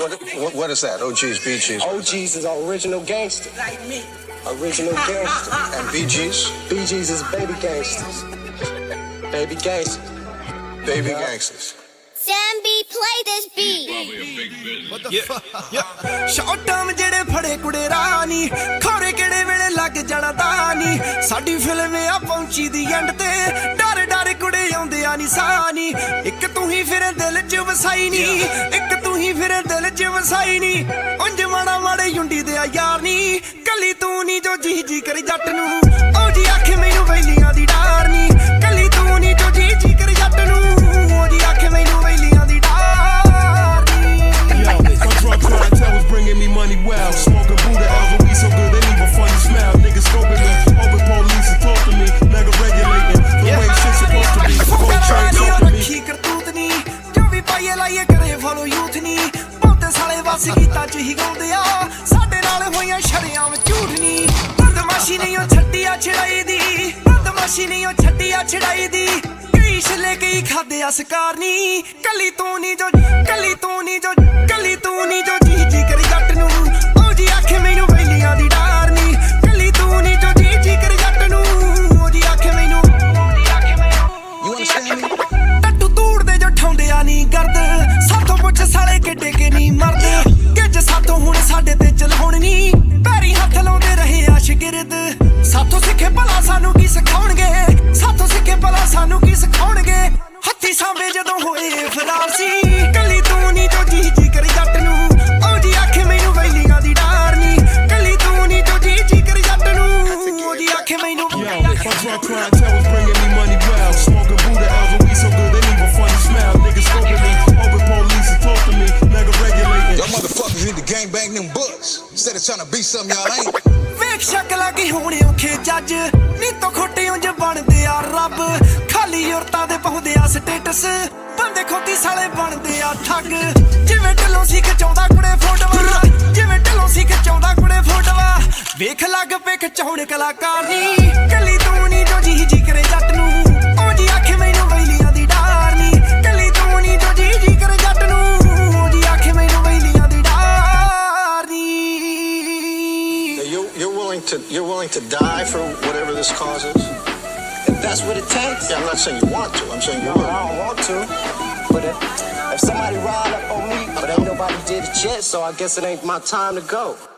What is that? OGs, BGs? OGs is original gangster. Like me. Original gangster. And BGs? BGs is baby gangsters. Baby gangsters. Baby gangsters. Sam B, play this beat. What the fuck? Short term ਜਿਹੜੇ ਫੜੇ ਕੁੜੇ ਰਾਨੀ ਖੋਰੇ ਕਿਹੜੇ ਵੇਲੇ ਲੱਗ ਜਾਣਾ ਦਾਨੀ ਸਾਡੀ film ਆ ਪਹੁੰਚੀ ਦੀ ਐਂਡ ਤੇ ਡਰ ਡਰ ਕੁੜੇ ਆਉਂਦੇ ਆ ਨਿਸ਼ਾਨੀ ਇੱਕ ਤੂੰ ਹੀ ਫਿਰ ਦਿਲ 'ਚ ਵਸਾਈ ਨੀ ਇੱਕ ਤੂੰ ਹੀ ਫਿਰ ਦਿਲ 'ਚ ਵਸਾਈ ਨੀ ਉਂਝ ਮਾੜਾ ਮਾੜੇ ਯੁੰਡੀ ਦੇ ਆ ਯਾਰ ਨੀ ਕੱਲੀ ਤੂੰ ਨੀ ਜੋ ਜੀ ਜੀ ਕਰੀ ਜੱਟ ਨੂੰ ਉਹ ਜੀ ਆਖੇ ਮੈਨੂੰ ਵੈਲੀਆਂ ਦੀ ਡਾਰ ਨੀ ਕੱਲੀ ਤੂੰ ਨੀ ਜੋ ਜੀ ਜੀ ਕਰੀ ਜੱਟ ਨੂੰ ਉਹ ਜੀ ਆਖੇ ਮੈਨੂੰ ਵੈਲੀਆਂ ਦੀ ਡਾਰ Drug clientele was bringing me money well. Smoking Buddha L's and we so good they leave a funny smell. Niggas scoping me, hoping police are talk to me. Mega regulating the way shit's supposed to be. Full train talk to me. ਰੱਖੀ ਕਰਤੂਤ ਨੀ ਜੋ ਵੀ ਪਾਈਏ ਲਾਈਏ ਕਰੇ follow youth ਨੀ ਬਹੁਤੇ ਸਾਲੇ ਵਸ ਗੀਤਾਂ 'ਚ ਹੀ ਗਾਉਂਦੇ ਆ ਸਾਡੇ ਨਾਲ ਹੋਈਆਂ ਸ਼ਰਿਆਂ ਵਿੱਚ ਝੂਠ ਨੀ ਬਦਮਾਸ਼ੀ ਨਹੀਂ ਉਹ ਛੱਡੀ ਆ ਛੜਾਈ ਦੀ ਬਦਮਾਸ਼ੀ ਨਹੀਂ ਉਹ ਛੱਡੀ ਆ ਛੜਾਈ ਦੀ ਲੈ ਕੇ ਹੀ ਖਾਦੇ ਆ ਸਕਾਰ ਨੀ ਕੱਲੀ ਤੂੰ ਨੀ ਜੋ ਕੱਲੀ ਤੂੰ ਨੀ ਜੋ ਕੱਲੀ ਤੂੰ ਨੀ ਜੋ ਜੀ ਜੀ ਕਰੀ ਜੱਟ ਨੂੰ ਉਹ ਜੀ ਆਖੇ ਮੈਨੂੰ ਵੈਲੀਆਂ ਦੀ ਡਾਰ ਨੀ ਕੱਲੀ ਤੂੰ ਨੀ ਜੋ ਜੀ ਜੀ ਕਰੀ ਜੱਟ ਨੂੰ ਉਹ ਜੀ ਆਖੇ ਮੈਨੂੰ ਟੱਟੂ ਤੂੜਦੇ ਜੋ ਠਾਉਂਦੇ ਆ ਨੀ ਗਰਦ ਸਾਥੋਂ ਪੁੱਛ ਸਾਲੇ ਕਿੱਡੇ ਕੇ ਨੀ ਮਰਦ ਗਿੱਜ ਸਾਥੋਂ ਹੁਣ ਸਾਡੇ ਤੇ ਚਲਾਉਣ ਨੀ ਪੈਰੀ ਹੱਥ ਲਾਉਂਦੇ ਰਹੇ ਆ ਸ਼ਗਿਰਦ ਸਾਥੋਂ ਸਿੱਖੇ ਭਲਾ ਸਾਨੂੰ ਕੀ ਸਿਖਾਉਣਗੇ ਸਾਥੋਂ ਸਿੱਖੇ ਭਲਾ ਸਾਨੂੰ ਕੀ ਸਿਖਾਉਣਗੇ ਹੱਥੀ ਸਾਂਭੇ ਜਦੋਂ ਹੋਏ ਫਰਾਰ ਸੀ ਕੱਲੀ ਤੂੰ ਨੀ ਜੋ ਜੀ ਜੀ ਕਰੀ ਜੱਟ ਨੂੰ ਉਹ ਜੀ ਆਖੇ ਮੈਨੂੰ ਵੈਲੀਆਂ ਦੀ ਡਾਰ ਨੀ ਕੱਲੀ ਤੂੰ ਨੀ ਜੋ ਜੀ ਜੀ ਕਰੀ ਜੱਟ ਨੂੰ ਉਹ ਜੀ ਆਖੇ ਮੈਨੂੰ My drug clientele was bringing me money well. Smoking Buddha L's and we so good they leave a funny smell. Niggas scoping me, hoping police are talk to me. Mega regulating. Y'all motherfuckers need to gang bang them butts instead of trying to be something y'all ain't. ਵੇਖ ਸ਼ਕਲਾਂ ਕੀ ਹੋਣੇ ਔਖੇ ਜੱਜ ਨੀ ਤੋਂ ਖੋਟੇ ਉਂਝ ਬਣਦੇ ਆ ਰੱਬ ਖਾਲੀ ਔਰਤਾਂ ਦੇ ਪਾਉਂਦੇ ਆ ਸਟੇਟਸ ਬੰਦੇ ਖੋਤੀ ਸਾਲੇ ਬਣਦੇ ਆ ਠੱਗ ਜਿਵੇਂ ਢਲੋਂ ਸੀ ਖਿਚਾਉਂਦਾ ਕੁੜੇ ਫੋਟੋਆਂ ਜਿਵੇਂ ਢਲੋਂ ਸੀ ਖਿਚਾਉਂਦਾ ਕੁੜੇ ਫੋਟੋਆਂ ਵੇਖ ਲੱਗ ਪੇ ਖਿਚਾਉਣ ਕਲਾਕਾਰ ਨੀ ਕੱਲੀ ਤੂੰ ਨੀ ਜੋ ਜੀ ਜੀ ਕਰੇ ਜੱਟ ਨੂੰ ਉਹ ਜੀ ਆਖੇ ਮੈਨੂੰ ਵੈਲੀਆਂ ਦੀ ਡਾਰ ਨੀ ਕੱਲੀ ਤੂੰ ਨੀ ਜੋ ਜੀ ਜੀ ਕਰੇ ਜੱਟ ਨੂੰ ਉਹ ਜੀ ਆਖੇ ਮੈਨੂੰ ਵੈਲੀਆਂ ਦੀ ਡਾਰ ਨੀ You're willing to die for whatever this cause is? If that's what it takes. Yeah, I'm not saying you want to. I'm saying you No, will. I don't want to. But if somebody ride up on me, but ain't nobody did it yet, so I guess it ain't my time to go.